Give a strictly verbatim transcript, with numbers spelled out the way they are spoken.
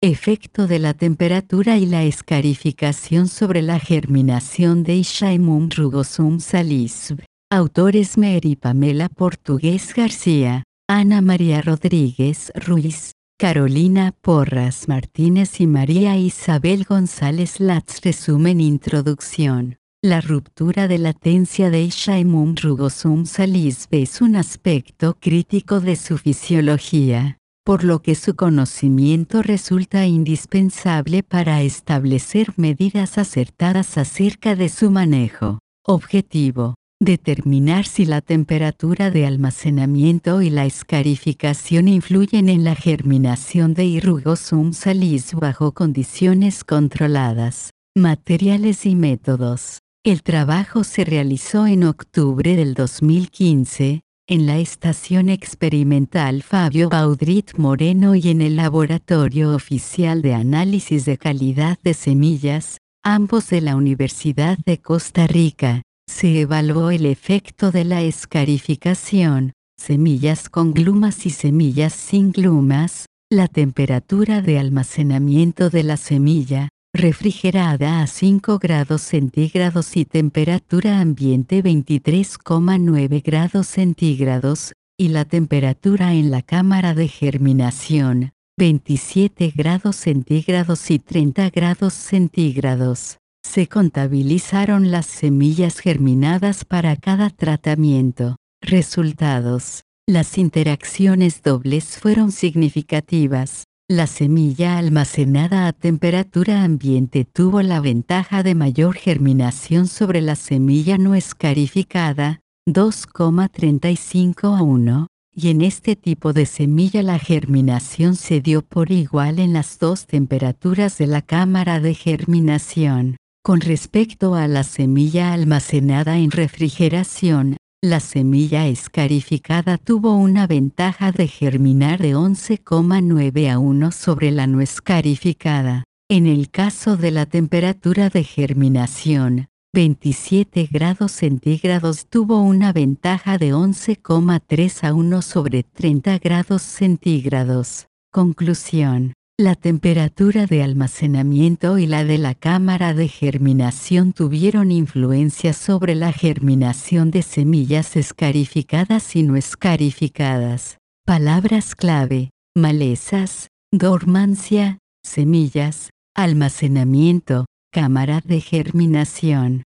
Efecto de la temperatura y la escarificación sobre la germinación de Ishaimum rugosum salisb. Autores Mary Pamela Portugués García, Ana María Rodríguez Ruiz, Carolina Porras Martínez y María Isabel González Latz. Resumen. Introducción. La ruptura de latencia de Ishaimum rugosum salisb es un aspecto crítico de su fisiología, por lo que su conocimiento resulta indispensable para establecer medidas acertadas acerca de su manejo. Objetivo: determinar si la temperatura de almacenamiento y la escarificación influyen en la germinación de Rugosum salisb bajo condiciones controladas. Materiales y métodos. El trabajo se realizó en octubre del dos mil quince, en la Estación Experimental Fabio Baudrit Moreno y en el Laboratorio Oficial de Análisis de Calidad de Semillas, ambos de la Universidad de Costa Rica. Se evaluó el efecto de la escarificación, semillas con glumas y semillas sin glumas, la temperatura de almacenamiento de la semilla, refrigerada a cinco grados centígrados y temperatura ambiente veintitrés coma nueve grados centígrados, y la temperatura en la cámara de germinación, veintisiete grados centígrados y treinta grados centígrados. Se contabilizaron las semillas germinadas para cada tratamiento. Resultados. Las interacciones dobles fueron significativas. La semilla almacenada a temperatura ambiente tuvo la ventaja de mayor germinación sobre la semilla no escarificada, dos coma treinta y cinco a uno, y en este tipo de semilla la germinación se dio por igual en las dos temperaturas de la cámara de germinación. Con respecto a la semilla almacenada en refrigeración, la semilla escarificada tuvo una ventaja de germinar de once coma nueve a uno sobre la no escarificada. En el caso de la temperatura de germinación, veintisiete grados centígrados tuvo una ventaja de once coma tres a uno sobre treinta grados centígrados. Conclusión. La temperatura de almacenamiento y la de la cámara de germinación tuvieron influencia sobre la germinación de semillas escarificadas y no escarificadas. Palabras clave: malezas, dormancia, semillas, almacenamiento, cámara de germinación.